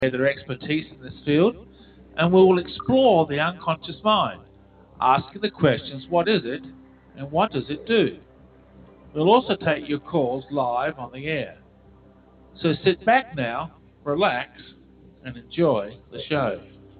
their expertise in this field, and we will explore the unconscious mind, asking the questions, what is it and what does it do? We'll also take your calls live on the air. So sit back now, relax, and enjoy the show.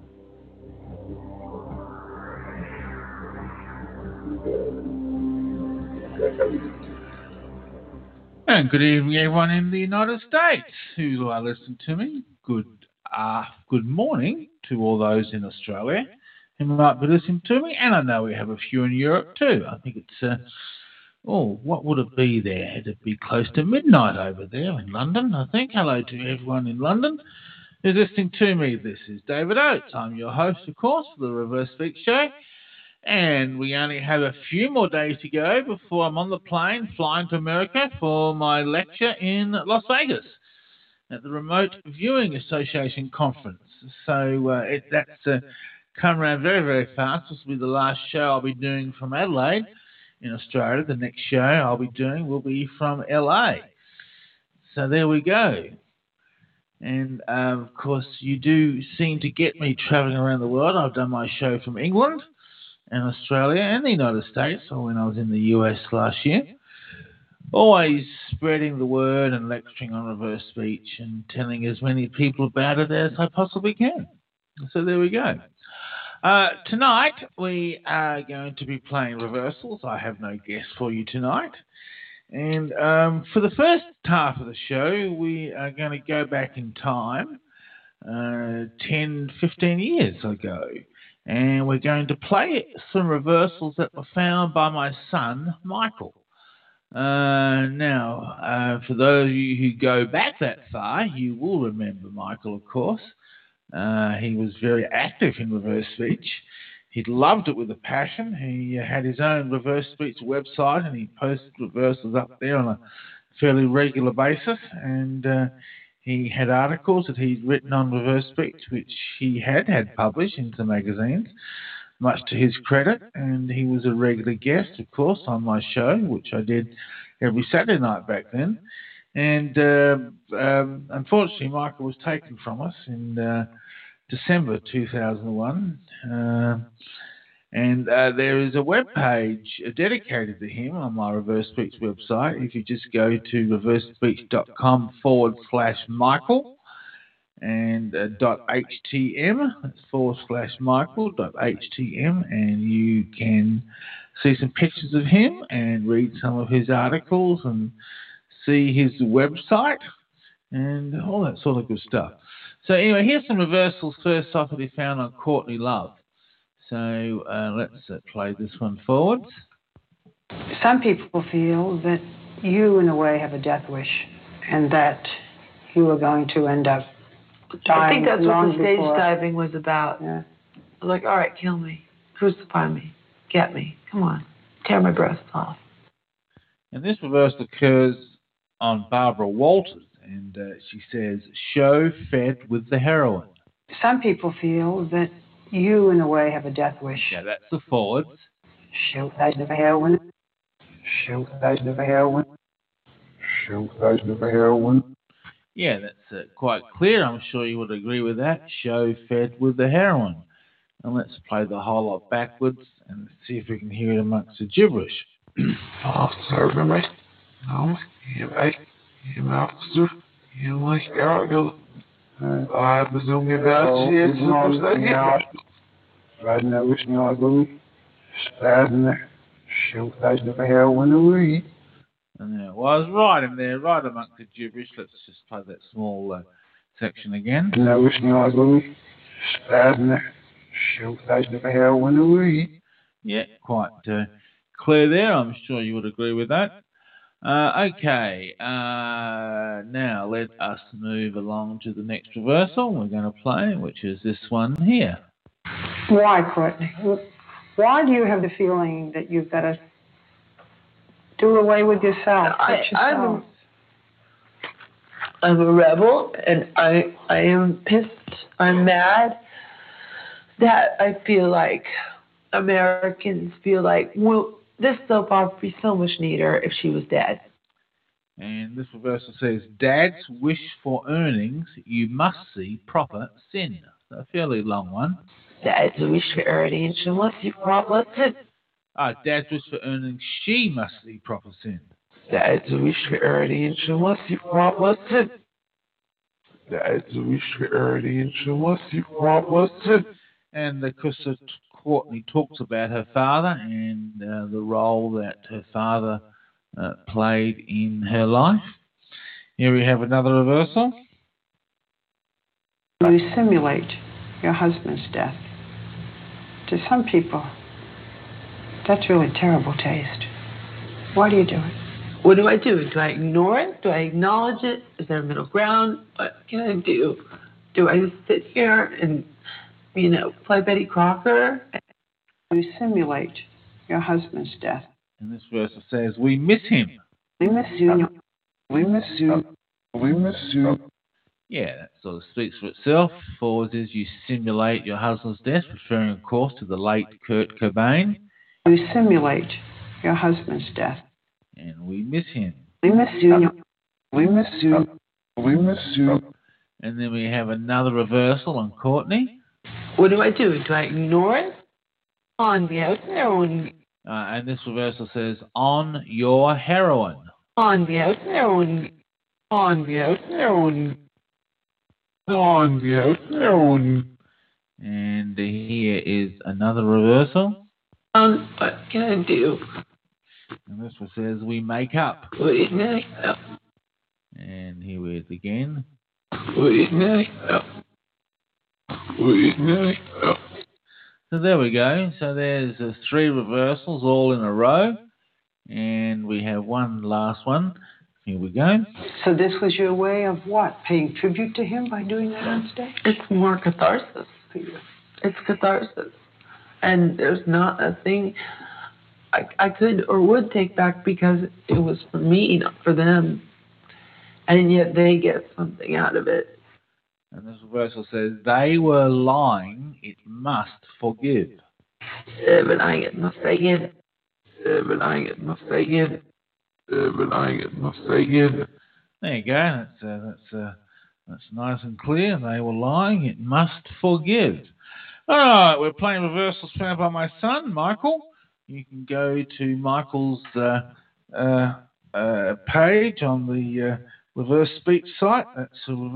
And good evening, everyone in the United States who are listening to me. Good morning to all those in Australia who might be listening to me. And I know we have a few in Europe too. I think it's, what would it be there? It'd be close to midnight over there in London, I think. Hello to everyone in London who's listening to me. This is David Oates. I'm your host, of course, for the Reverse Speech Show. And we only have a few more days to go before I'm on the plane flying to America for my lecture in Las Vegas at the Remote Viewing Association conference. So that's come around very, very fast. This will be the last show I'll be doing from Adelaide in Australia. The next show I'll be doing will be from LA. So there we go. And, of course, you do seem to get me traveling around the world. I've done my show from England and Australia and the United States, or when I was in the US last year. Always spreading the word and lecturing on reverse speech and telling as many people about it as I possibly can. So there we go. Tonight we are going to be playing reversals. I have no guest for you tonight. And for the first half of the show, we are going to go back in time 10, 15 years ago. And we're going to play some reversals that were found by my son, Michael. Now, for those of you who go back that far, you will remember Michael, of course. He was very active in reverse speech. He loved it with a passion. He had his own reverse speech website, and he posted reversals up there on a fairly regular basis. And he had articles that he'd written on reverse speech, which he had published in some magazines, much to his credit. And he was a regular guest, of course, on my show, which I did every Saturday night back then. And unfortunately, Michael was taken from us in December 2001. And there is a web page dedicated to him on my Reverse Speech website. If you just go to reversespeech.com/Michael and .htm, that's /Michael.htm, and you can see some pictures of him and read some of his articles and see his website and all that sort of good stuff. So anyway, here's some reversals first off that he found on Courtney Love. So let's play this one forwards. Some people feel that you, in a way, have a death wish and that you are going to end up dying. I think that's what the stage before. Diving was about. Yeah. I was like, all right, kill me, crucify me, get me, come on, tear my breasts off. And this reversal occurs on Barbara Walters, and she says, show fed with the heroin. Some people feel that you, in a way, have a death wish. Yeah, that's the forwards. Shoot that of heroin. Shoot that of heroin. Shoot that of heroin. Yeah, that's quite clear. I'm sure you would agree with that. Show fed with the heroin. And let's play the whole lot backwards and see if we can hear it amongst the gibberish. Officer, me. No, you officer, you like Argo. I presume you got shit. Right now, wish me all good. Stand there. Shoot that of heroin to read. And well, I was right in there, right amongst the gibberish. Let's just play that small section again. Now, wish me all good. Stand there. Shoot that of heroin to read. Yeah, quite clear there. I'm sure you would agree with that. Okay, now let us move along to the next reversal we're going to play, which is this one here. Why, Courtney? Why do you have the feeling that you've got to do away with yourself? I'm a rebel, and I am pissed. I'm mad that I feel like Americans feel like, well, this soap opera would be so much neater if she was dead. And this reversal says, Dad's wish for earnings, you must see proper sin. So a fairly long one. Dad's wish for earnings, you must see proper sin. Dad's wish for earnings, she must see proper sin. Dad's wish for earnings, you must see proper sin. Dad's wish for earnings, you must see proper sin. And Krista Courtney talks about her father and the role that her father played in her life. Here we have another reversal. You simulate your husband's death. To some people, that's really terrible taste. Why do you do it? What do? Do I ignore it? Do I acknowledge it? Is there a middle ground? What can I do? Do I sit here and, play Betty Crocker? You simulate your husband's death. And this verse says, we miss him. We miss you. We miss you. We miss you. Yeah, that sort of speaks for itself. Forward is you simulate your husband's death, referring, of course, to the late Kurt Cobain. You simulate your husband's death. And we miss him. We miss you. We miss you. We miss you. And then we have another reversal on Courtney. What do? Do I ignore it? On the heroin. And this reversal says, on your heroin. On the heroin. On the heroin. On the heroin. And here is another reversal. What can I do? And this one says, we make up. We make up. And here it is again. We make up. We make up. So there we go. So there's 3 reversals all in a row. And we have one last one. Here we go. So this was your way of what? Paying tribute to him by doing that on stage? It's more catharsis for you. It's catharsis. And there's not a thing I could or would take back because it was for me, not for them. And yet they get something out of it. And this reversal says, they were lying, it must forgive. Överlying it must forgive. Överlying it must forgive. Överlying it must forgive. There you go. That's nice and clear. They were lying, it must forgive. All right, we're playing reversals found by my son, Michael. You can go to Michael's page on the Reverse Speech site. That's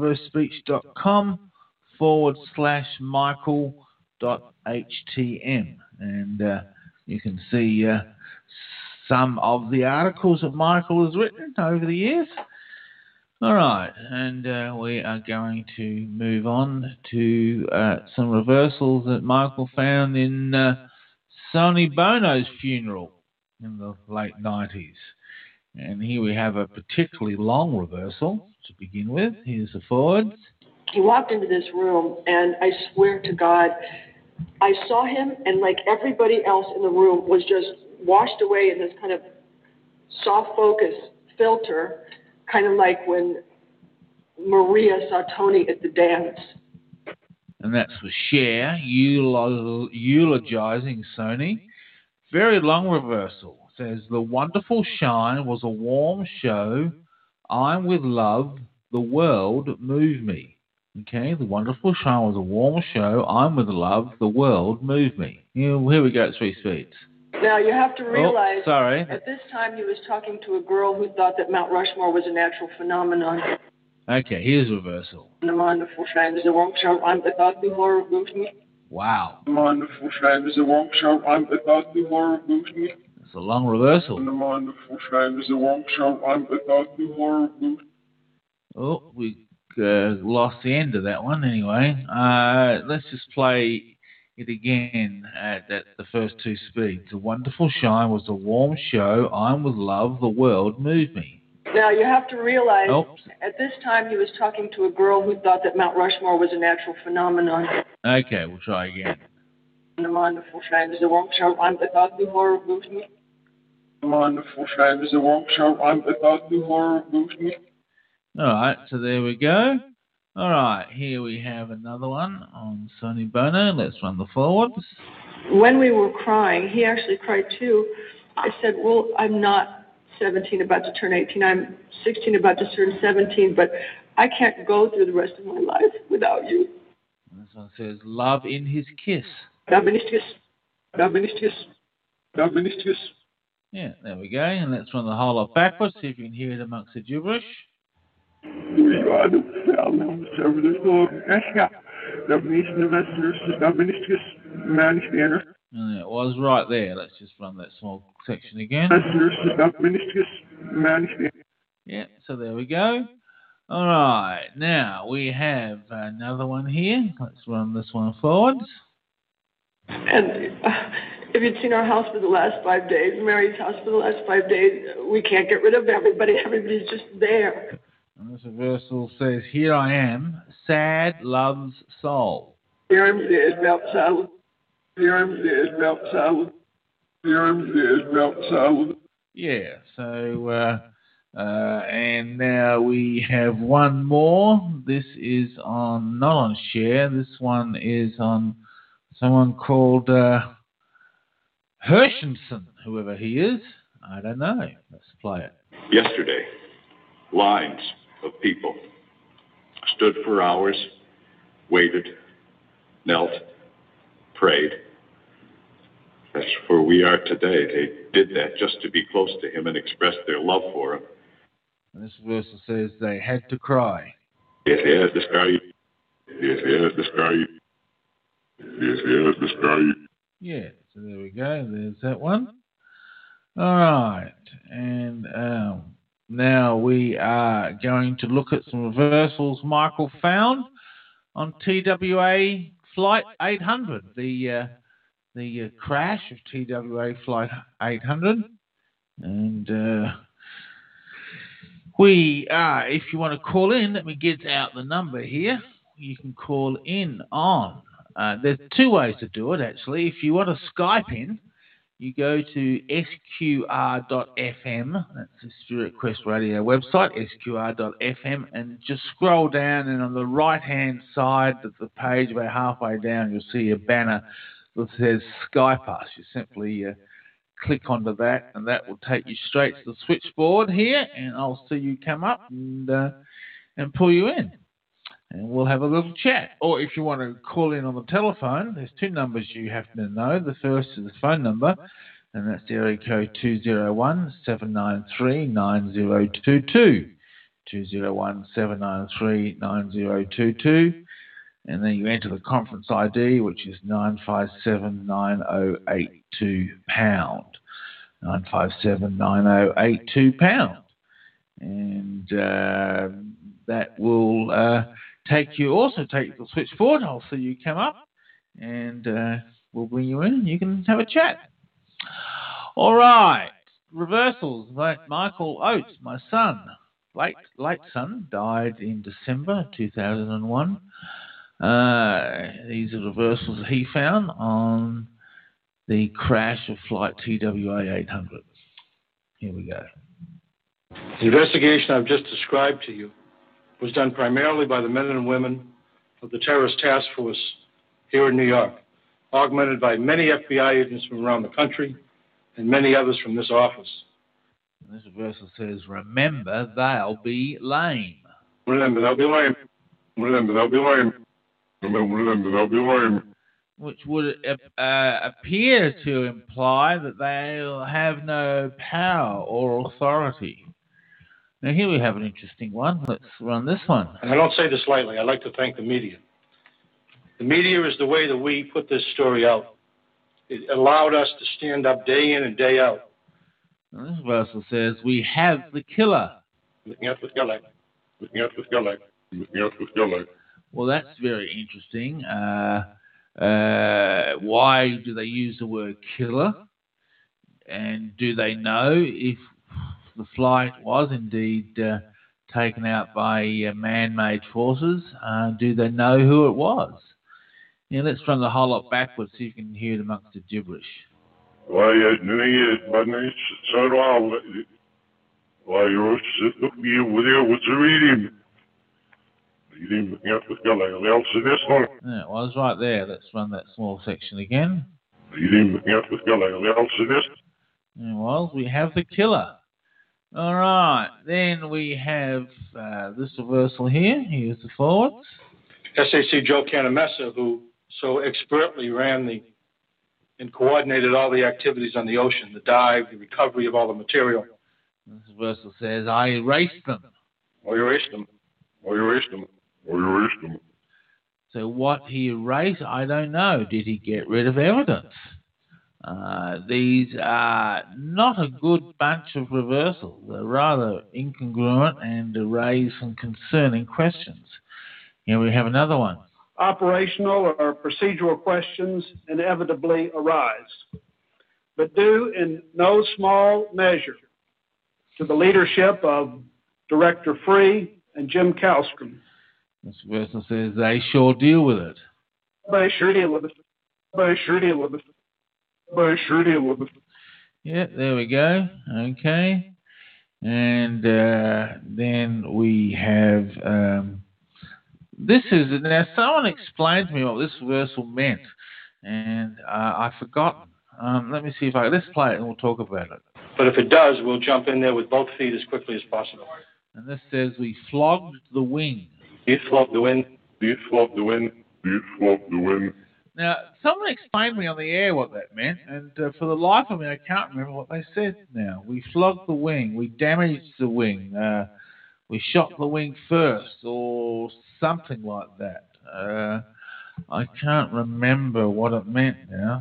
reversespeech.com/Michael.htm. And you can see some of the articles that Michael has written over the years. All right, and we are going to move on to some reversals that Michael found in Sonny Bono's funeral in the late 90s. And here we have a particularly long reversal to begin with. Here's the forwards. He walked into this room, and I swear to God, I saw him, and like everybody else in the room was just washed away in this kind of soft focus filter, kind of like when Maria saw Tony at the dance. And that's for Cher, eulogizing Sony. Very long reversal. Says, the wonderful shine was a warm show. I'm with love. The world moved me. Okay, the wonderful shine was a warm show. I'm with love. The world moved me. Here we go at 3 speeds. Now, you have to realize, at this time he was talking to a girl who thought that Mount Rushmore was a natural phenomenon. Okay, here's reversal. The wonderful shine was a warm show. I'm with love. The world moved me. Wow. The wonderful shine was a warm show. I'm with love. The world moved me. It's a long reversal. The wonderful shine was a warm show. I'm with love. The world moved me. Oh, we lost the end of that one anyway. Let's just play it again at the first 2 speeds. The wonderful shine was a warm show. I'm with love. The world moved me. Now, you have to realize, at this time he was talking to a girl who thought that Mount Rushmore was a natural phenomenon. Okay, we'll try again. The wonderful shine was a warm show. I'm with love. The world moved me. The wonderful shine was a warm show. I'm with love. The world moved me. All right, so there we go. All right, here we have another one on Sonny Bono. Let's run the forwards. When we were crying, he actually cried too. I said, well, I'm not 17, about to turn 18. I'm 16, about to turn 17, but I can't go through the rest of my life without you. This one says, love in his kiss. Doministicus. Doministicus. Doministicus. Yeah, there we go. And let's run the whole lot backwards, see if you can hear it amongst the gibberish. And it was right there. Let's just run that small section again. Yeah, so there we go. All right, now we have another one here. Let's run this one forward. And if you'd seen our house for the last 5 days, Mary's house for the last 5 days, we can't get rid of everybody. Everybody's just there. And this reversal says, here I am, sad love's soul. Here I'm dead, melt salad. Here I'm dead, melt salad. Here I'm dead, melt salad. Yeah, so, and now we have one more. This is on, not on share, this one is on someone called Hershenson, whoever he is. I don't know. Let's play it. Yesterday, lines of people stood for hours, waited, knelt, prayed. That's where we are today. They did that just to be close to him and express their love for him. And this verse says they had to cry. Yes, the sky. Yes, the sky. Yes, the sky. Yeah, so there we go. There's that one. All right. And now we are going to look at some reversals Michael found on TWA Flight 800, the crash of TWA Flight 800. And we are, if you want to call in, let me get out the number here. You can call in on. There's two ways to do it, actually. If you want to Skype in, you go to sqr.fm. That's the Spirit Quest Radio website, sqr.fm, and just scroll down, and on the right-hand side of the page, about halfway down, you'll see a banner that says Skype us. You simply click onto that, and that will take you straight to the switchboard here, and I'll see you come up and pull you in. And we'll have a little chat. Or if you want to call in on the telephone, there's two numbers you have to know. The first is the phone number, and that's the area code 201-793-9022. 201-793-9022. And then you enter the conference ID, which is 9579082 £. 9579082 £. And that will take you to the switchboard. I'll see you come up, and we'll bring you in, and you can have a chat. All right. Reversals. Michael Oates, my son, late son, died in December 2001. These are reversals he found on the crash of flight TWA 800. Here we go. The investigation I've just described to you was done primarily by the men and women of the Terrorist Task Force here in New York, augmented by many FBI agents from around the country and many others from this office. And this reversal says, remember, they'll be lame. Remember, they'll be lame. Remember, they'll be lame. Remember, they'll be lame. Which would appear to imply that they'll have no power or authority. Now, here we have an interesting one. Let's run this one. And I don't say this lightly. I'd like to thank the media. The media is the way that we put this story out. It allowed us to stand up day in and day out. And this verse says, we have the killer. Well, that's very interesting. Why do they use the word killer? And do they know if the flight was indeed taken out by man-made forces? Do they know who it was? Now, let's run the whole lot backwards so you can hear it amongst the gibberish. Yeah, it was right there. Let's run that small section again. Yeah, well, we have the killer. All right. Then we have this reversal here. Here's the forwards. SAC Joe Canamessa, who so expertly ran and coordinated all the activities on the ocean, the dive, the recovery of all the material. This reversal says, I erased them. Or erased them. Or erased them. Or erased them. So what he erased, I don't know. Did he get rid of evidence? These are not a good bunch of reversals. They're rather incongruent and raise some concerning questions. Here we have another one. Operational or procedural questions inevitably arise, but due in no small measure to the leadership of Director Free and Jim Kallstrom. This reversal says they sure deal with it. They sure deal with it. They sure deal with it. They sure deal with it. Yeah, there we go. Okay. And then we have... this is... Now, someone explained to me what this reversal meant, and I've forgotten. Let me see if I... Let's play it and we'll talk about it. But if it does, we'll jump in there with both feet as quickly as possible. And this says we flogged the wing. You flogged the wind. You flogged the wind. You flogged the wind. Now, someone explained to me on the air what that meant, and for the life of me, I can't remember what they said now. We flogged the wing. We damaged the wing. We shot the wing first, or something like that. I can't remember what it meant now.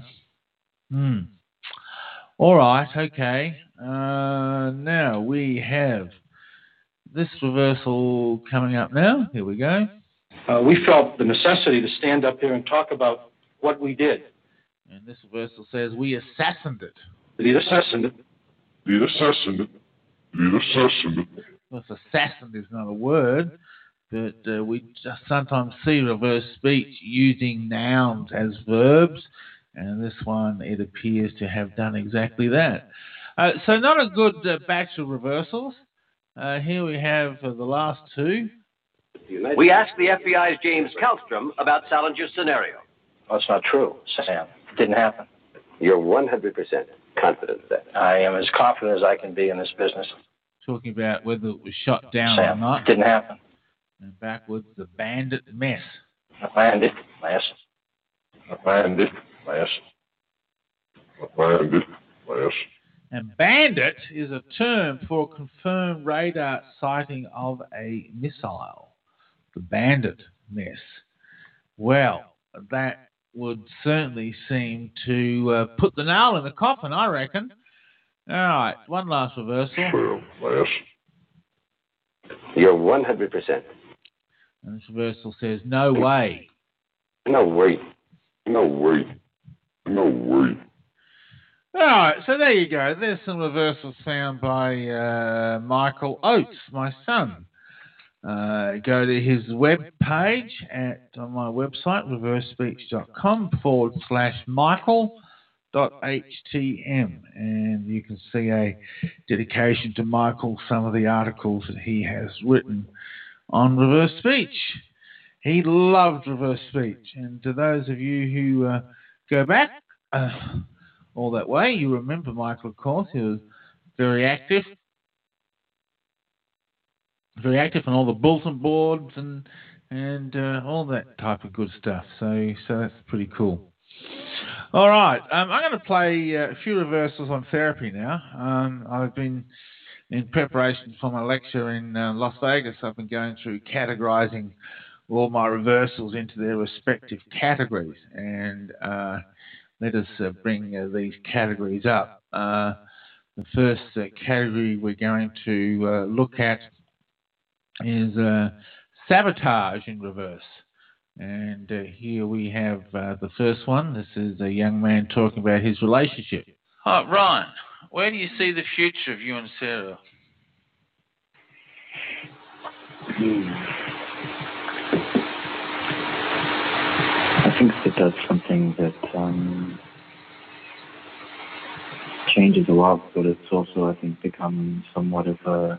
All right, okay. Now we have this reversal coming up now. Here we go. We felt the necessity to stand up here and talk about what we did. And this reversal says we assassinated it. The assassin. The assassin. The assassin. Well, assassin is not a word, but we just sometimes see reverse speech using nouns as verbs, and this one, it appears to have done exactly that. So not a good batch of reversals. Here we have the last two. We asked the FBI's James Kallstrom about Salinger's scenario. That's not true, Sam. It didn't happen. You're 100% confident of that. I am as confident as I can be in this business. Talking about whether it was shot down Sam, or not. It didn't happen. And backwards, the bandit mess. A bandit mess. A bandit mess. A bandit mess. And bandit is a term for a confirmed radar sighting of a missile. The bandit mess. Well, that would certainly seem to put the nail in the coffin, I reckon. All right, one last reversal. You're 100%. And this reversal says, no way. No way. No way. No way. All right, so there you go. There's some reversals found by Michael Oates, my son. Go to his web page on my website, reversespeech.com/Michael.htm, and you can see a dedication to Michael, some of the articles that he has written on reverse speech. He loved reverse speech, and to those of you who go back all that way, you remember Michael, of course. He was very active on all the bulletin boards and all that type of good stuff. So that's pretty cool. All right, I'm going to play a few reversals on therapy now. I've been, in preparation for my lecture in Las Vegas, I've been going through categorizing all my reversals into their respective categories, and let us bring these categories up. The first category we're going to look at is sabotage in reverse. And here we have the first one. This is a young man talking about his relationship. Oh, Ryan, where do you see the future of you and Sarah? I think that that's something that changes a lot, but it's also, I think, become somewhat of a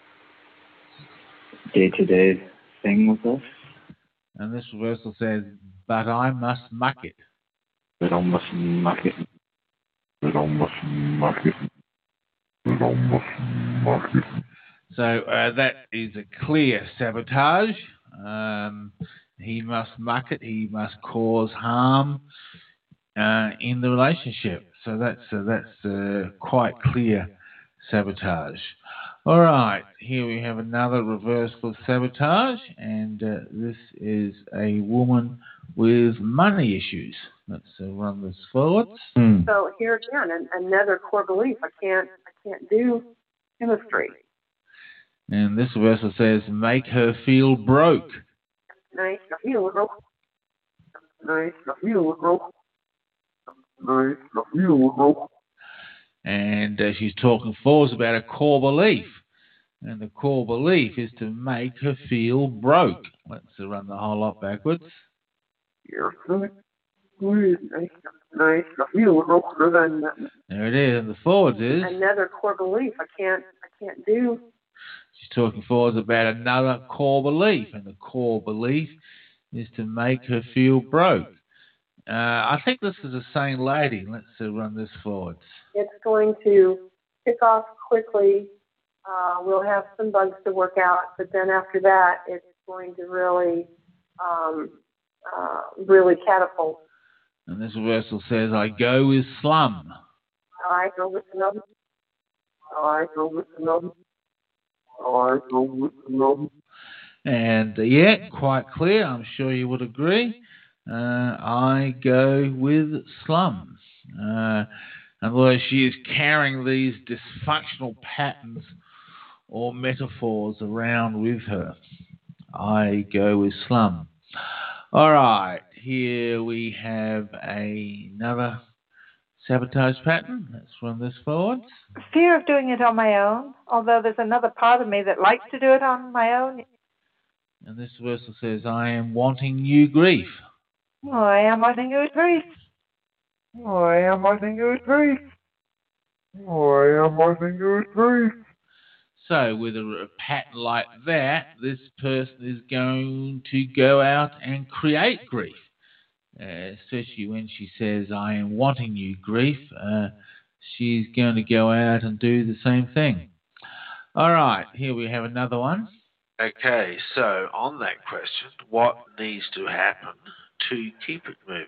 day-to-day thing with us. And this reversal says, but I must muck it. But I must muck it. But I must muck it. So that is a clear sabotage. He must muck it. He must cause harm in the relationship. So that's quite clear sabotage. All right, here we have another reversal of sabotage, and this is a woman with money issues. Let's run this forward. So here again, another core belief. I can't do chemistry. And this reversal says, make her feel broke. Nice to feel broke. Nice to feel broke. Nice to feel broke. And she's talking forwards about a core belief. And the core belief is to make her feel broke. Let's run the whole lot backwards. Nice to feel broke. There it is. And the forwards is another core belief. I can't do. She's talking forwards about another core belief, and the core belief is to make her feel broke. I think this is the same lady. Let's run this forwards. It's going to kick off quickly. We'll have some bugs to work out, but then after that, it's going to really catapult. And this reversal says, I go with slum. I go with slum. I go with slum. And yeah, quite clear. I'm sure you would agree. I go with slum. Although she is carrying these dysfunctional patterns or metaphors around with her. I go with slum. All right, here we have another sabotage pattern. Let's run this forward. Fear of doing it on my own, although there's another part of me that likes to do it on my own. And this verse says, I am wanting you grief. Oh, I am wanting you grief. Oh, I am wanting you grief. Oh, I am wanting you grief. So with a pattern like that, this person is going to go out and create grief. Especially when she says, I am wanting you grief, she's going to go out and do the same thing. All right, here we have another one. Okay, so on that question, what needs to happen to keep it moving?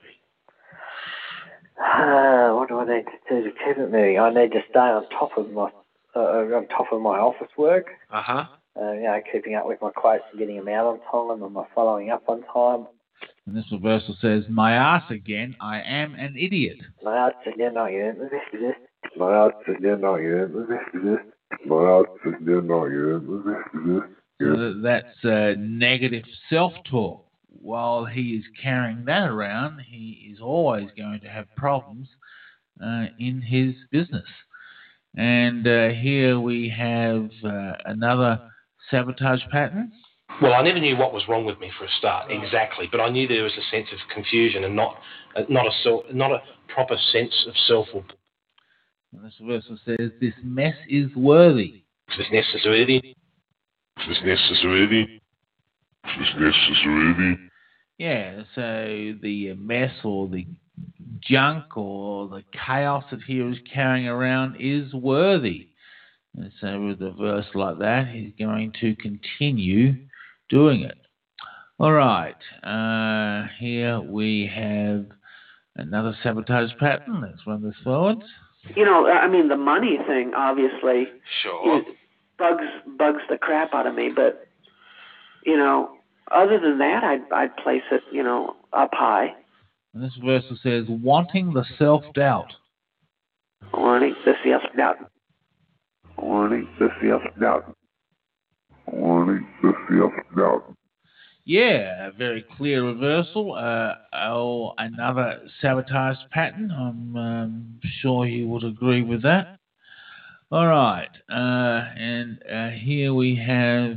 What do I need to do to keep it moving? I need to stay on top of my office work. Keeping up with my quotes and getting them out on time, and my following up on time. And this reversal says, my ass again, I am an idiot. My ass again, I am. My ass again, I am. My ass again, I am. So that's negative self-talk. While he is carrying that around, he is always going to have problems in his business. And here we have another sabotage pattern. Well, I never knew what was wrong with me for a start, exactly, but I knew there was a sense of confusion and not a proper sense of self. And this verse says, this mess is worthy. This mess is worthy. This mess is worthy. This mess is worthy. Yeah, so the mess or the junk or the chaos that he was carrying around is worthy. And so with a verse like that, he's going to continue doing it. All right, here we have another sabotage pattern. Let's run this forward. You know, I mean, the money thing, obviously, sure, bugs the crap out of me. But, you know, other than that, I'd place it, you know, up high. And this verse says, wanting the self-doubt. Wanting the self-doubt. Wanting the self-doubt. Wanting the self-doubt. Yeah, a very clear reversal. Another sabotage pattern. I'm sure you would agree with that. All right, and here we have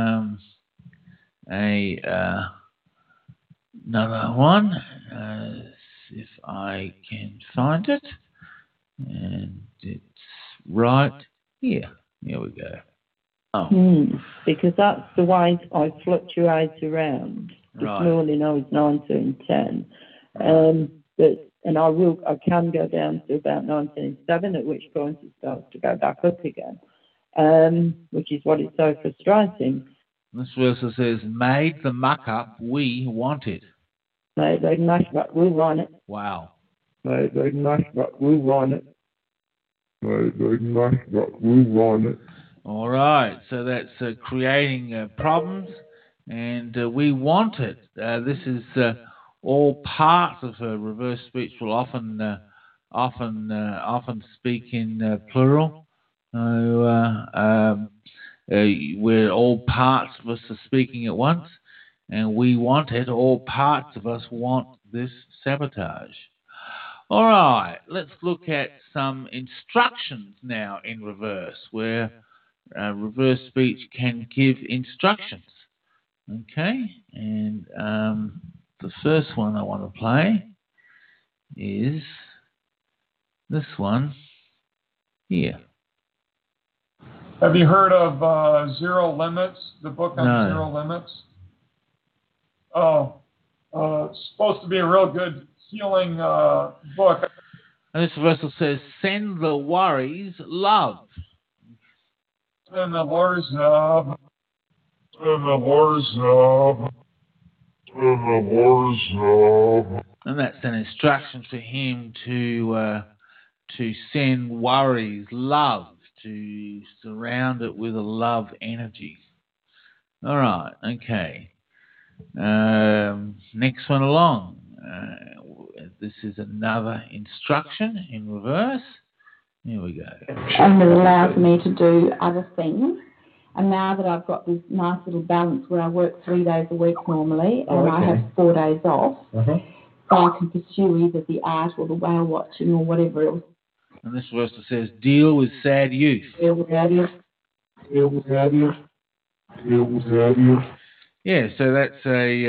another one. If I can find it, and it's right here. Here we go. Oh. Because that's the way I fluctuate around. This morning I was 19.10. But And I can go down to about 1907, at which point it starts to go back up again, which is what is so frustrating. This verse says, made the muck up, we want it. Made the muck up, we want it. Wow. Made the muck up, we want it. Made the muck up, we want it. All right, so that's creating problems, and we want it. This is all parts of her. Reverse speech will often speak in plural. Where all parts of us are speaking at once, and we want it. All parts of us want this sabotage. All right, let's look at some instructions now in reverse, where reverse speech can give instructions. Okay, and the first one I want to play is this one here. Have you heard of Zero Limits, the book on Zero Limits? Oh, it's supposed to be a real good healing book. And this verse says, send the worries love. Send the worries love. Send the worries love. Send the worries love. And that's an instruction for him to send worries love, to surround it with a love energy. All right, okay. Next one along. This is another instruction in reverse. Here we go. And it allows me to do other things. And now that I've got this nice little balance where I work 3 days a week normally, and I have 4 days off, so I can pursue either the art or the whale watching or whatever else. And this verse says, deal with sad youth. Deal with sad youth. Deal with sad youth. Deal with sad youth. Yeah, so that's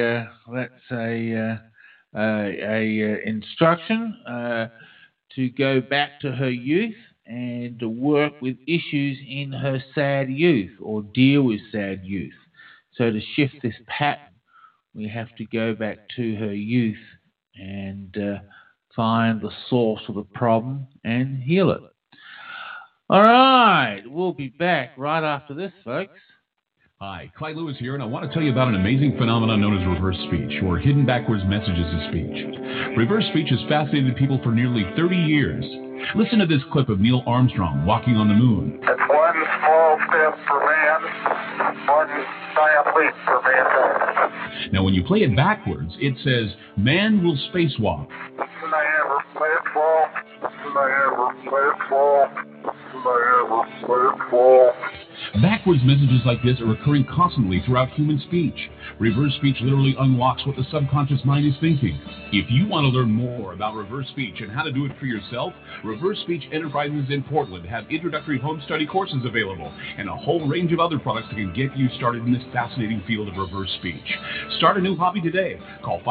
a instruction to go back to her youth and to work with issues in her sad youth, or deal with sad youth. So to shift this pattern, we have to go back to her youth and find the source of the problem and heal it. All right, we'll be back right after this, folks. Hi, Clyde Lewis here, and I want to tell you about an amazing phenomenon known as reverse speech, or hidden backwards messages of speech. Reverse speech has fascinated people for nearly 30 years. Listen to this clip of Neil Armstrong walking on the moon. It's one small step for man, one giant leap for mankind. Now, when you play it backwards, it says, man will spacewalk. Never let fall, never let fall, never let fall. Backwards messages like this are occurring constantly throughout human speech. Reverse speech literally unlocks what the subconscious mind is thinking. If you want to learn more about reverse speech and how to do it for yourself, Reverse Speech Enterprises in Portland have introductory home study courses available and a whole range of other products that can get you started in this fascinating field of reverse speech. Start a new hobby today. Call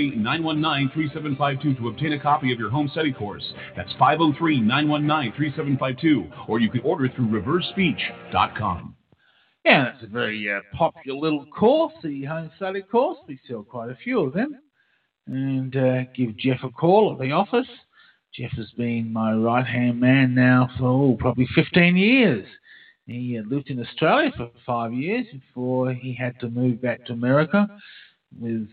503-919-3752 to obtain a copy of your home study course. That's 503-919-3752, or you can order it through reversespeech.com. Yeah, that's a very popular little course, the home study course. We sell quite a few of them. And give Jeff a call at the office. Jeff has been my right-hand man now for probably 15 years. He lived in Australia for 5 years before he had to move back to America with,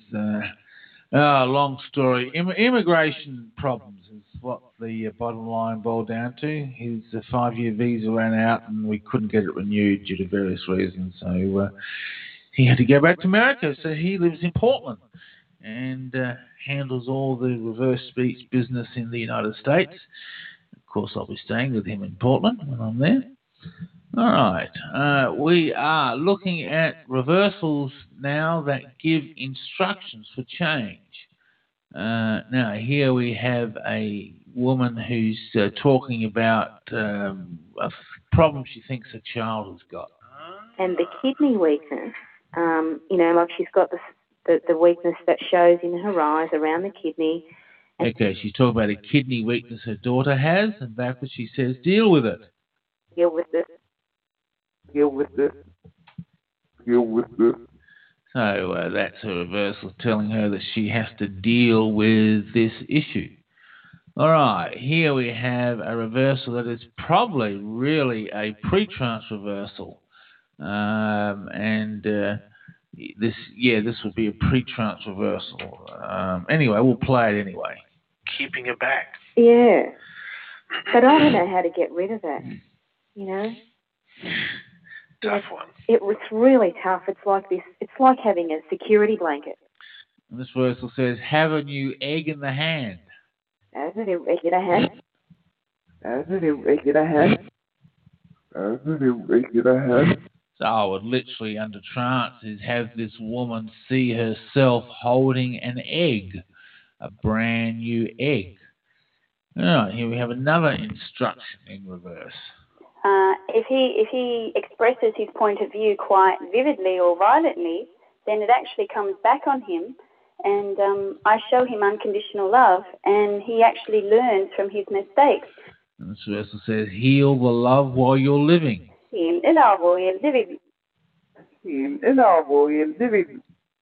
long story, immigration problems is what the bottom line boiled down to. His 5-year visa ran out and we couldn't get it renewed due to various reasons. So he had to go back to America. So he lives in Portland and handles all the reverse speech business in the United States. Of course, I'll be staying with him in Portland when I'm there. All right. We are looking at reversals now that give instructions for change. Now, here we have a woman who's talking about a problem she thinks her child has got. And the kidney weakness, like she's got the weakness that shows in her eyes around the kidney. Okay, she's talking about a kidney weakness her daughter has, and backwards she says, deal with it. Deal with it. Deal with it. Deal with it. So that's her reversal telling her that she has to deal with this issue. All right, here we have a reversal that is probably really a pre-trance reversal. This would be a pre-trance reversal. Anyway, we'll play it anyway. Keeping it back. Yeah. But I don't know how to get rid of that, you know? Tough one. It was really tough. It's like this. It's like having a security blanket. And this reversal says, have a new egg in the hand. Have a new egg in the hand. Have a new egg in the hand. Have a new egg in the hand. So I would literally, under trance, is have this woman see herself holding an egg, a brand new egg. All right, here we have another instruction in reverse. If he expresses his point of view quite vividly or violently, then it actually comes back on him, and I show him unconditional love, and he actually learns from his mistakes. And this reversal says, heal the love while you're living. Heal the love while you're living. Heal the love while you're living.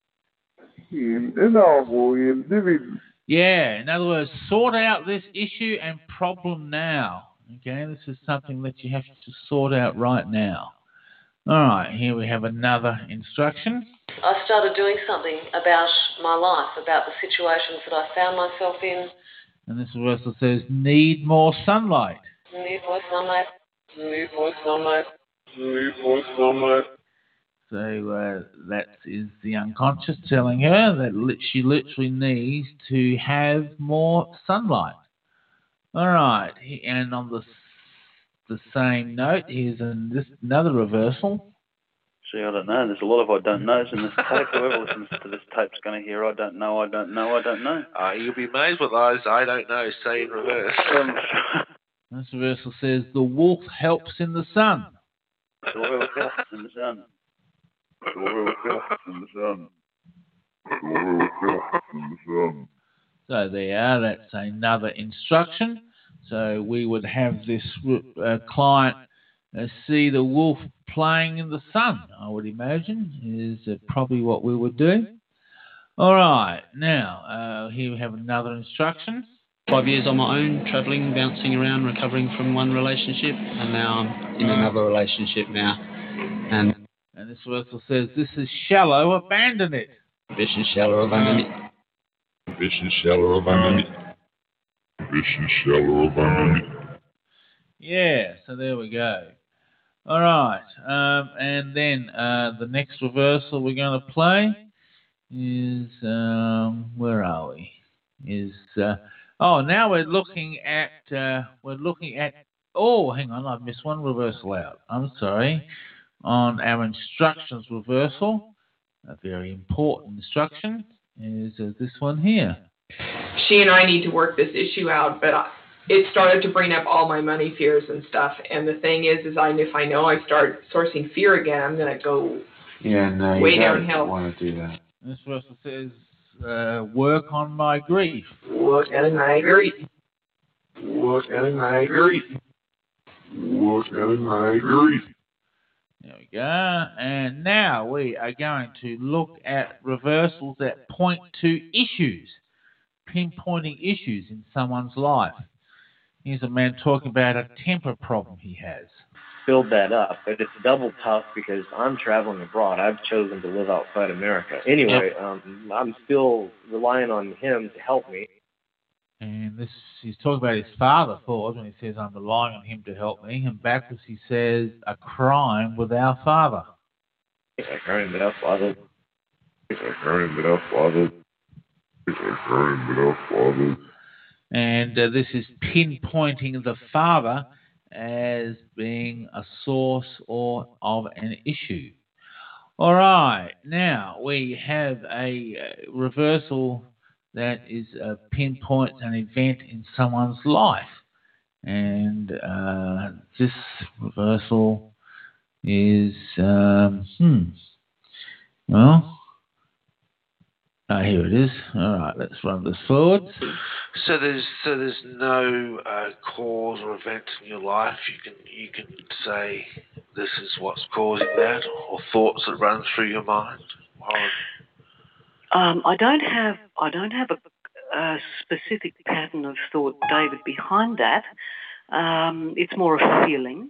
Heal the love while you're living. Yeah, in other words, sort out this issue and problem now. Okay, this is something that you have to sort out right now. All right, here we have another instruction. I started doing something about my life, about the situations that I found myself in. And this reversal says, need more sunlight. Need more sunlight. Need more sunlight. Need more sunlight. So that is the unconscious telling her that she literally needs to have more sunlight. All right, and on the same note, here's another reversal. See, I don't know. There's a lot of I don't knows in this tape. Whoever listens to this tape's going to hear I don't know, I don't know, I don't know. You'll be amazed what those I don't know say in reverse. This reversal says, the wolf helps in the sun. The wolf helps in the sun. The wolf helps in the sun. The wolf helps in the sun. So there you are. That's another instruction. So we would have this client see the wolf playing in the sun, I would imagine, is probably what we would do. All right. Now, here we have another instruction. 5 years on my own, travelling, bouncing around, recovering from one relationship, and now I'm in another relationship now. And this reversal says, this is shallow, abandon it. This is shallow, abandon it. This is shallow, abandon it. This is shallow, abandon it. Yeah, so there we go. All right. And then the next reversal we're going to play is, where are we? Now we're looking at, hang on, I've missed one reversal out. I'm sorry. On our instructions reversal, a very important instruction is this one here. She and I need to work this issue out, but it started to bring up all my money fears and stuff. And the thing is if I know I start sourcing fear again, I'm going to go way downhill. Want to do that. This reversal says, work on my grief. Work on my grief. Work on my grief. Work on my grief. There we go. And now we are going to look at reversals that point to issues, pinpointing issues in someone's life. Here's a man talking about a temper problem he has. Build that up, but it's double tough because I'm traveling abroad. I've chosen to live outside America. Anyway, I'm still relying on him to help me. And he's talking about his father forward when he says, I'm relying on him to help me. And backwards he says, a crime with our father. A crime with our father. A crime with our father. A crime with our father. And this is pinpointing the father as being a source of an issue. All right, now we have a reversal that is pinpoints an event in someone's life. And this reversal is, here it is. All right, let's run this forward. So there's no cause or event in your life you can say this is what's causing that, or thoughts that run through your mind. I don't have a specific pattern of thought, David, behind that. It's more a feeling,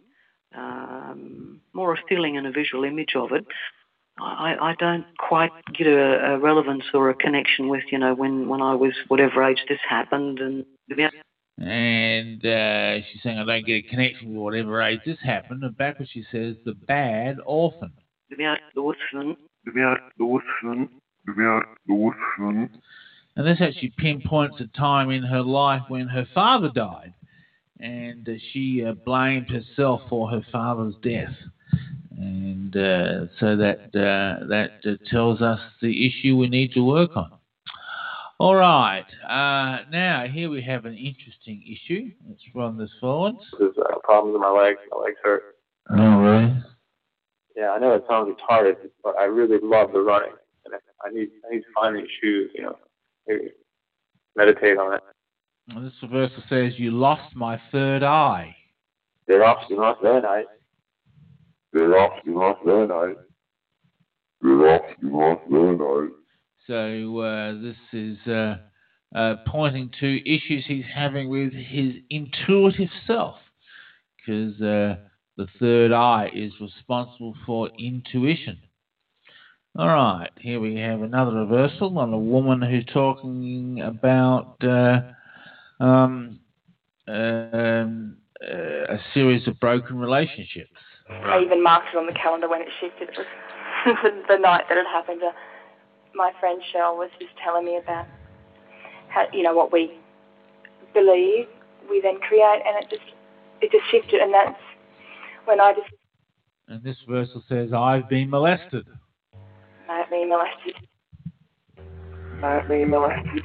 and a visual image of it. I don't quite get a relevance or a connection with, when I was whatever age this happened. And she's saying, I don't get a connection with whatever age this happened. And backwards she says, the bad orphan. And this actually pinpoints a time in her life when her father died. And she blamed herself for her father's death. And so that tells us the issue we need to work on. All right. Now, here we have an interesting issue. Let's run this forward. There's problems in my legs. My legs hurt. Oh, really? Yeah, I know it sounds retarded, but I really love the running. And I need to find these shoes, maybe meditate on it. Well, this reversal says, you lost my third eye. You lost my third eye. You lost my third eye. You lost my third eye. So this is pointing to issues he's having with his intuitive self, because the third eye is responsible for intuition. All right, here we have another reversal on a woman who's talking about a series of broken relationships. I even marked it on the calendar when it shifted. It was the night that it happened. My friend Cheryl was just telling me about how, what we believe, we then create, and it just shifted, and that's when I just... And this reversal says, I've been molested. I've been molested. I've been molested.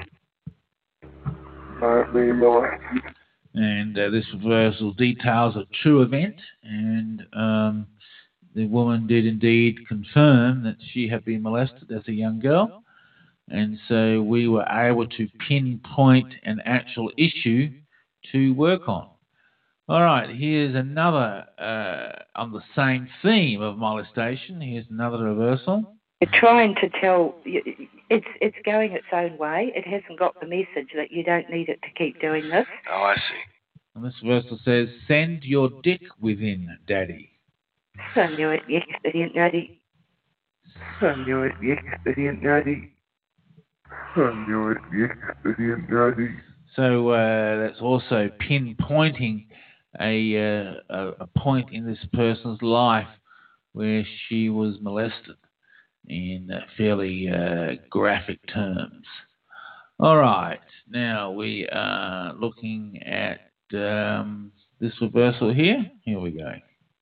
I've been molested. And this reversal details a true event, and the woman did indeed confirm that she had been molested as a young girl, and so we were able to pinpoint an actual issue to work on. All right, here's another, on the same theme of molestation, here's another reversal. You're trying to tell, it's going its own way. It hasn't got the message that you don't need it to keep doing this. Oh, I see. And this reversal says, send your dick within, Daddy. I knew it, the expedient, Daddy. I knew it, the expedient, Daddy. I knew it, the expedient, Daddy. So that's also pinpointing a point in this person's life where she was molested in fairly graphic terms. All right, now we are looking at this reversal here. Here we go.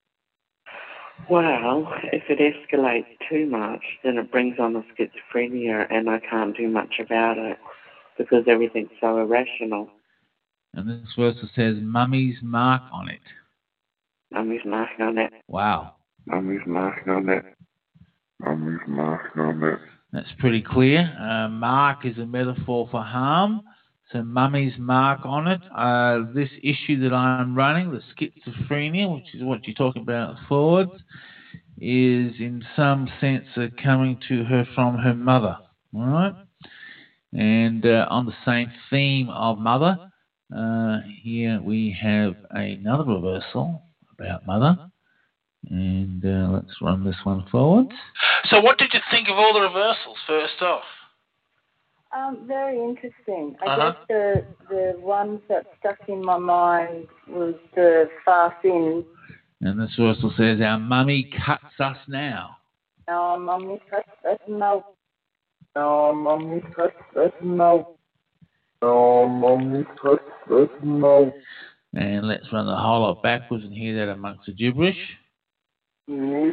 Well, if it escalates too much, then it brings on the schizophrenia, and I can't do much about it because everything's so irrational. And this reversal says, Mummy's mark on it. Mummy's mark on it. Wow. Mummy's mark on it. Mummy's mark on it. That's pretty clear. Mark is a metaphor for harm. So Mummy's mark on it. This issue that I'm running, the schizophrenia, which is what you're talking about forwards, is in some sense coming to her from her mother. All right? And on the same theme of mother, here we have another reversal about mother. And let's run this one forward. So what did you think of all the reversals, first off? Very interesting. I guess the ones that stuck in my mind was the far sin. And this reversal says, our mummy cuts us now. Our mummy cuts us now. Our mummy cuts us now. Our mummy cuts us now. And let's run the whole lot backwards and hear that amongst the gibberish. And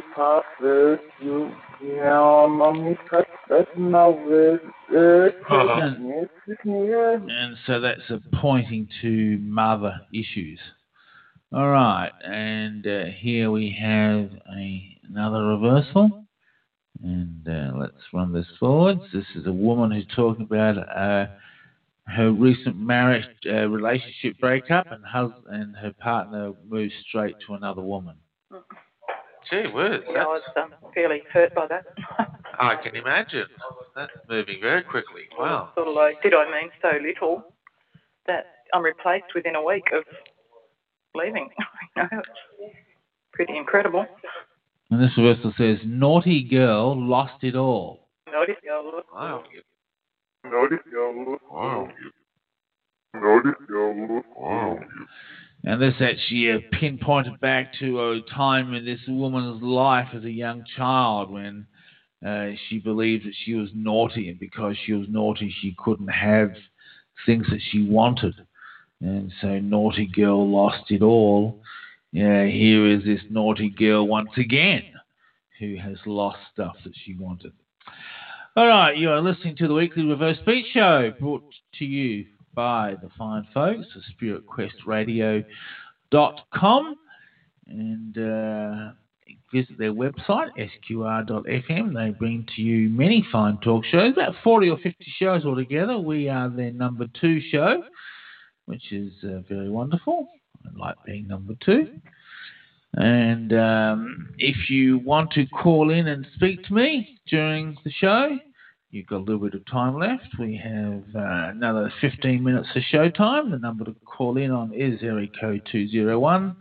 so that's pointing to mother issues. All right, and here we have another reversal. And let's run this forwards. This is a woman who's talking about her recent marriage relationship breakup, and her partner moved straight to another woman. Gee whiz. Yeah, I was fairly hurt by that. I can imagine. That's moving very quickly. Wow. Sort of like, did I mean so little that I'm replaced within a week of leaving. It's pretty incredible. And this reversal says, naughty girl lost it all. Naughty girl. Wow. Naughty girl. Wow. Naughty girl. Wow. And this actually pinpointed back to a time in this woman's life as a young child when she believed that she was naughty, and because she was naughty, she couldn't have things that she wanted. And so naughty girl lost it all. Here is this naughty girl once again who has lost stuff that she wanted. All right, you are listening to the Weekly Reverse Speech Show, brought to you by the fine folks at spiritquestradio.com, and visit their website, sqr.fm. They bring to you many fine talk shows, about 40 or 50 shows altogether. We are their number 2 show, which is very wonderful. I like being number 2. And if you want to call in and speak to me during the show, you've got a little bit of time left. We have another 15 minutes of show time. The number to call in on is area code 201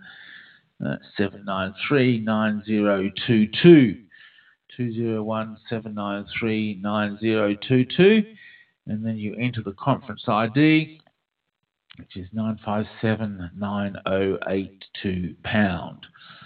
793 9022. 201 793 9022. And then you enter the conference ID, which is 9579082 pound.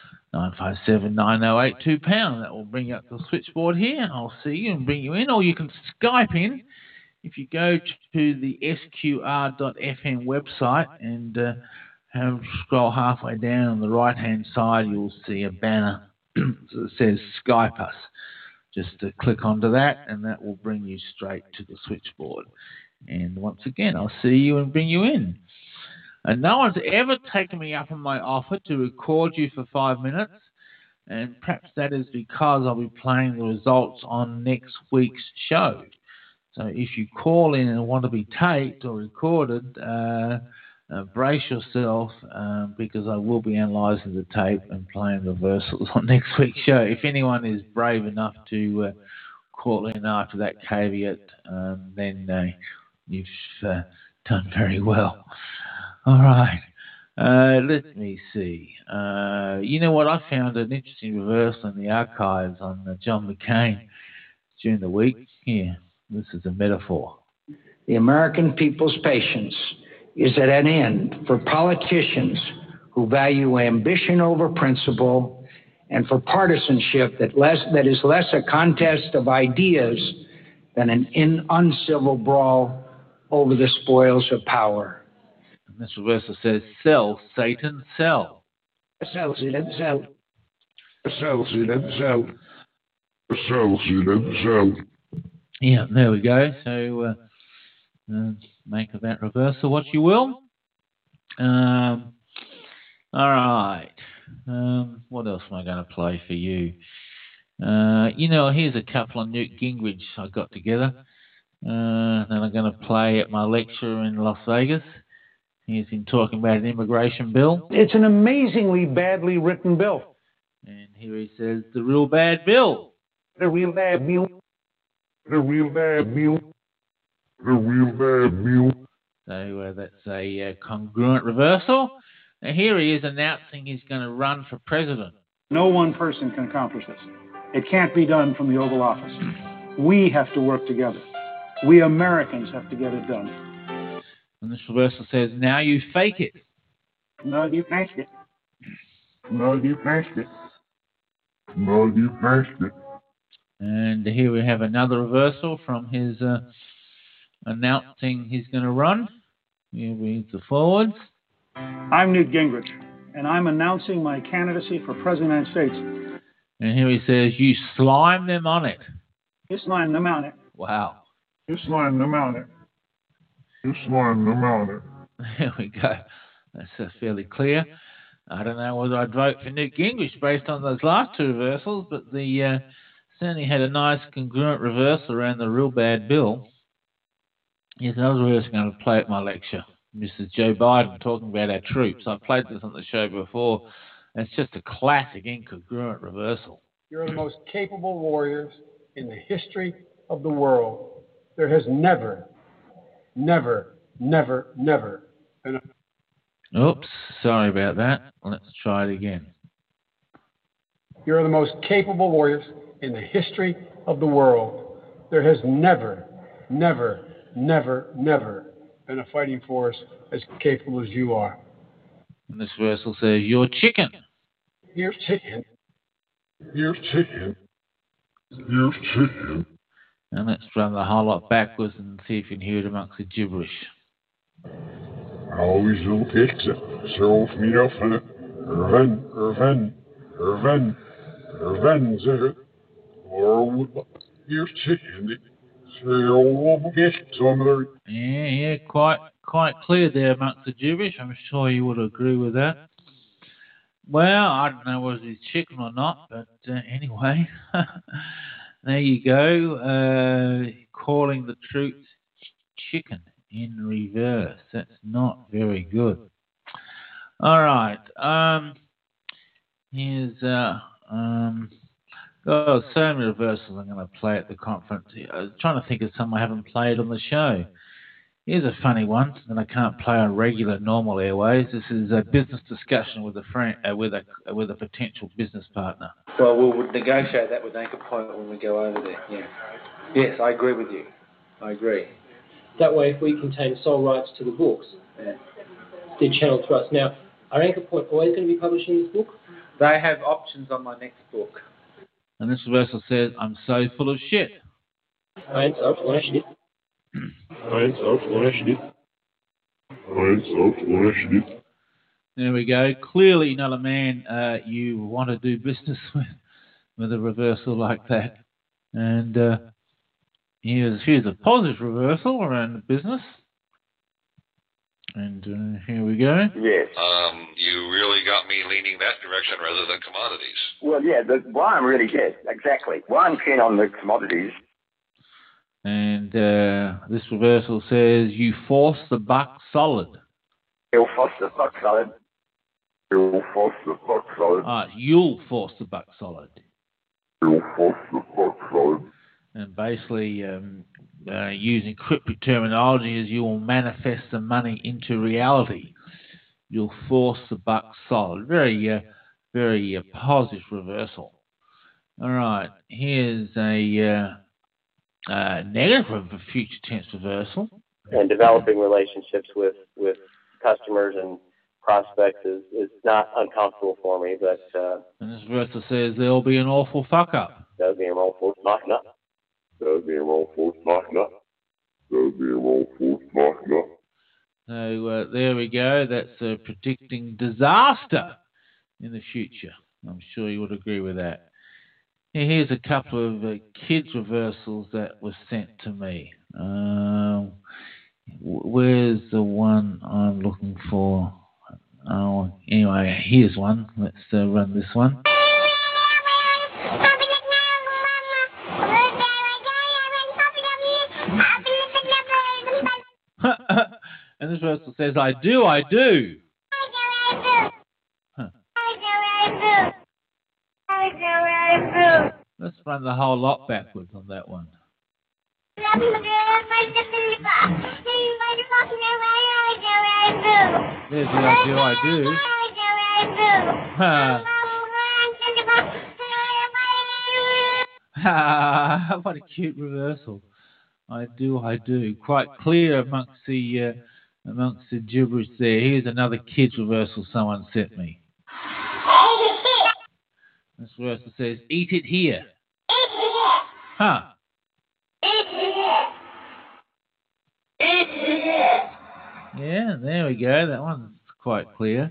9579082 pound. That will bring you up the switchboard here. I'll see you and bring you in, or you can Skype in. If you go to the sqr.fm website and scroll halfway down on the right-hand side, you'll see a banner that says Skype us. Just click onto that, and that will bring you straight to the switchboard. And once again, I'll see you and bring you in. And no one's ever taken me up on my offer to record you for 5 minutes, and perhaps that is because I'll be playing the results on next week's show. So if you call in and want to be taped or recorded, brace yourself, because I will be analysing the tape and playing reversals on next week's show. If anyone is brave enough to call in after that caveat, then you've done very well. All right. Let me see. You know what? I found an interesting reversal in the archives on John McCain during the week. Here, this is a metaphor. The American people's patience is at an end for politicians who value ambition over principle and for partisanship that is less a contest of ideas than an uncivil brawl over the spoils of power. This reversal says, sell, Satan, sell. Sell, Satan, sell. Sell, Satan, sell. Sell, Satan, sell. Yeah, there we go. So make of that reversal what you will. All right. What else am I going to play for you? Here's a couple on Newt Gingrich I got together. Then I'm going to play at my lecture in Las Vegas. He's been talking about an immigration bill. It's an amazingly badly written bill. And here he says, the real bad bill. The real bad bill. The real bad bill. The real bad bill. So that's a congruent reversal. Now here he is announcing he's going to run for president. No one person can accomplish this. It can't be done from the Oval Office. We have to work together. We Americans have to get it done. And this reversal says, now you fake it. No, you faked it. No, you faked it. No, you faked it. And here we have another reversal from his announcing he's going to run. Here reads the forwards. I'm Newt Gingrich, and I'm announcing my candidacy for President of the United States. And here he says, you slime them on it. You slime them on it. Wow. You slime them on it. You slime them on it. There we go. That's fairly clear. I don't know whether I'd vote for Newt Gingrich based on those last two reversals, but the certainly had a nice congruent reversal around the real bad bill. Yes, I was really going to play at my lecture. This is Joe Biden talking about our troops. I played this on the show before. It's just a classic incongruent reversal. You're the most capable warriors in the history of the world. There has never Oops, sorry about that. Let's try it again. You're the most capable warriors in the history of the world. There has never, never, never, never been a fighting force as capable as you are. And this verse will say, "You're chicken." Here's chicken. Here's chicken. Here's chicken. And let's run the whole lot backwards and see if you can hear it amongst the gibberish. Always will fix it. So me off in it. Irvin, zeg het. Here's chicken. Yeah, quite clear there amongst the gibberish. I'm sure you would agree with that. Well, I don't know whether it's chicken or not, but anyway, there you go. Calling the troops chicken in reverse. That's not very good. All right. Here's so many reversals I'm going to play at the conference. I was trying to think of some I haven't played on the show. Here's a funny one that I can't play on regular, normal airways. This is a business discussion with a friend, with a potential business partner. Well, we'll negotiate that with Anchor Point when we go over there. Yeah. Yes, I agree with you. I agree. That way, if we contain sole rights to the books, they're channeled to us. Now, are Anchor Point always going to be publishing this book? They have options on my next book. And this reversal says, "I'm so full of shit." I ain't so full of shit. I ain't so full of shit. I ain't so full of shit. There we go. Clearly not a man you want to do business with a reversal like that. And here's a positive reversal around the business. And here we go. Yes. You really got me leaning that direction rather than commodities. Well, yeah, why I'm really, yes, exactly. Why I'm keen on the commodities. And this reversal says, "You force the buck solid." You'll force the buck solid. You'll force the buck solid. You'll force the buck solid. You'll force the buck solid. And basically, using cryptic terminology, is you will manifest the money into reality. You'll force the buck solid. Very, very positive reversal. All right, here's a negative of a future tense reversal. And developing relationships with customers and prospects is not uncomfortable for me, but... and this reversal says there'll be an awful fuck-up. There'll be an awful fuck-up. There'll be an awful fuck-up. There'll be an awful fuck-up. So there we go. That's predicting disaster in the future. I'm sure you would agree with that. Here's a couple of kids' reversals that were sent to me. Where's the one I'm looking for? Oh, anyway, here's one. Let's run this one. And this reversal says, "I do, I do." Huh. Let's run the whole lot backwards on that one. There's the "I do, I do." What a cute reversal. I do, I do. Quite clear amongst the gibberish there. Here's another kid's reversal someone sent me. This reversal says, "Eat it here." Huh. Yeah, there we go. That one's quite clear.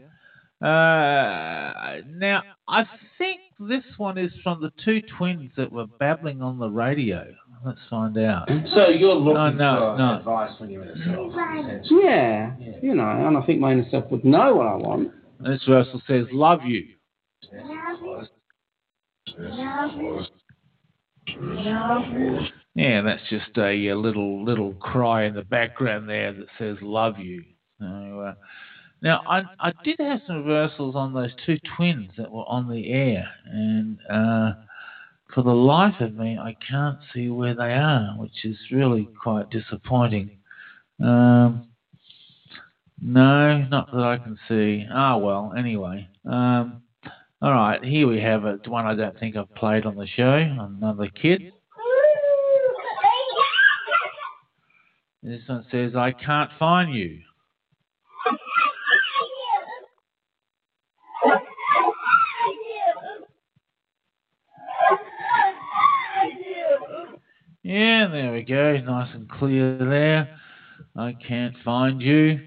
Now, I think this one is from the two twins that were babbling on the radio. Let's find out. So you're looking for advice when you're in a self. Yeah, you know, and I think my inner self would know what I want. This reversal says, "Love you." Yeah, that's just a little cry in the background there that says "love you." So, now, I did have some reversals on those two twins that were on the air, and for the life of me, I can't see where they are, which is really quite disappointing. No, not that I can see. Ah, well, anyway. All right, here we have it. One I don't think I've played on the show. Another kid. This one says, I can't find you. Yeah, there we go. Nice and clear there. I can't find you.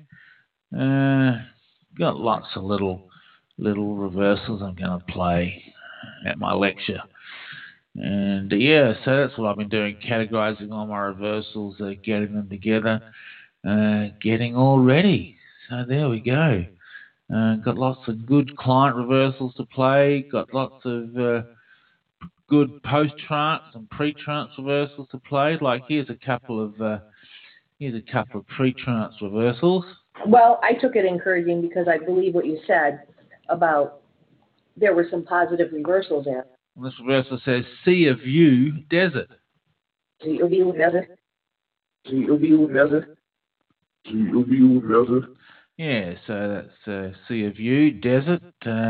Got lots of little reversals I'm going to play at my lecture. And yeah, so that's what I've been doing, categorizing all my reversals, getting them together, getting all ready. So there we go. Got lots of good client reversals to play, got lots of good post-trance and pre-trance reversals to play. Like here's a couple of pre-trance reversals. Well, I took it encouraging because I believe what you said about there were some positive reversals there. And this reversal says, see a view, desert. See a view, desert. See a view, desert. See a view, desert. Yeah, so that's see a view, desert,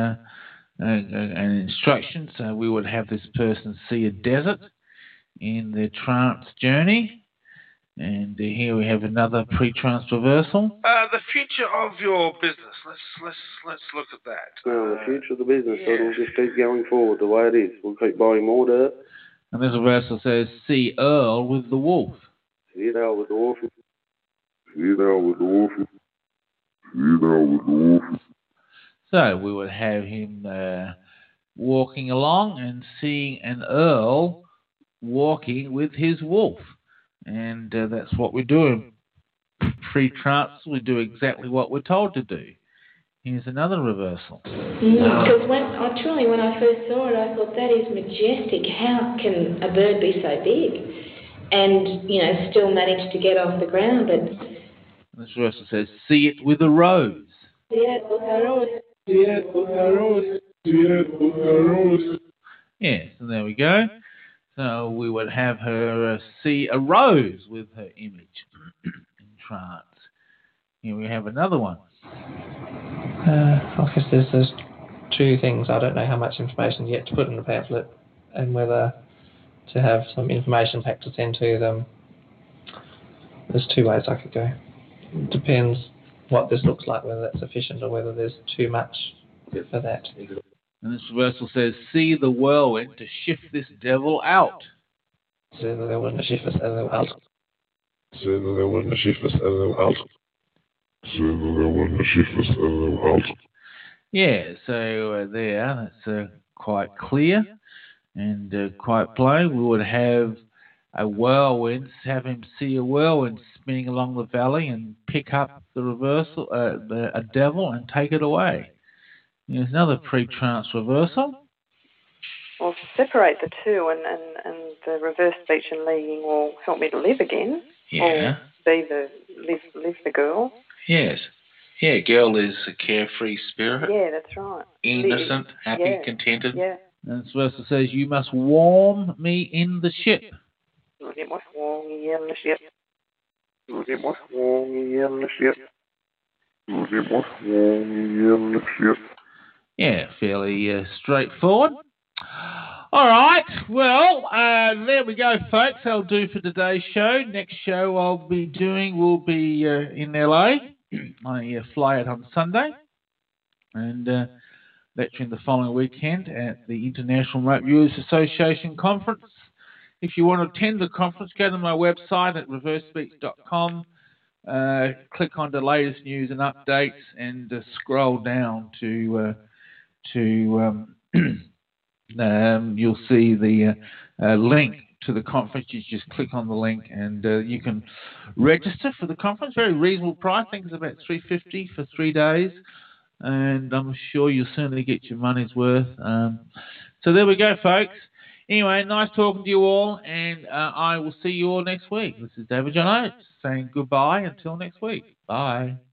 and instructions. So we would have this person see a desert in their trance journey. And here we have another pre-trance reversal. The future of your business. Let's look at that. Well, the future of the business, so it'll just keep going forward the way it is. We'll keep buying more dirt. And this reversal says, see Earl with the wolf. See Earl with the wolf. See Earl with the wolf. See Earl with the wolf. So we would have him walking along and seeing an Earl walking with his wolf. And that's what we're doing. Pre-trance, we do exactly what we're told to do. Here's another reversal. Because when I first saw it, I thought, that is majestic. How can a bird be so big and, still manage to get off the ground? But this reversal says, see it with a rose. Yes, and there we go. So we would have her see a rose with her image in trance. Here we have another one. I guess there's two things. I don't know how much information yet to put in the pamphlet and whether to have some information pack to send to them. There's two ways I could go. It depends what this looks like, whether that's sufficient or whether there's too much for that. And this reversal says, see the whirlwind to shift this devil out. So there wasn't a shift this devil out. So there wasn't a shift this devil out. So there wasn't a shift this devil out. Yeah, so there, that's quite clear and quite plain. We would have a whirlwind, have him see a whirlwind spinning along the valley and pick up the reversal, a devil, and take it away. There's another pre-trance reversal. Well, separate the two, and the reverse speech and leading will help me to live again. Yeah. Or be live the girl. Yes. Yeah, girl is a carefree spirit. Yeah, that's right. Innocent, happy, contented. Yeah. And this verse says, you must warm me in the ship. You must warm me in the ship. You must warm me in the ship. You must warm me in the ship. Yeah, fairly straightforward. All right, well, there we go, folks. That'll do for today's show. Next show I'll be doing will be in LA. I fly out on Sunday and lecturing the following weekend at the International Remote Viewers Association Conference. If you want to attend the conference, go to my website at reversespeech.com. Click on the latest news and updates and scroll down to you'll see the link to the conference. You just click on the link and you can register for the conference. Very reasonable price. I think it's about $350 for 3 days, and I'm sure you'll certainly get your money's worth. So there we go, folks. Anyway, nice talking to you all, and I will see you all next week. This is David John Oates saying goodbye until next week. Bye.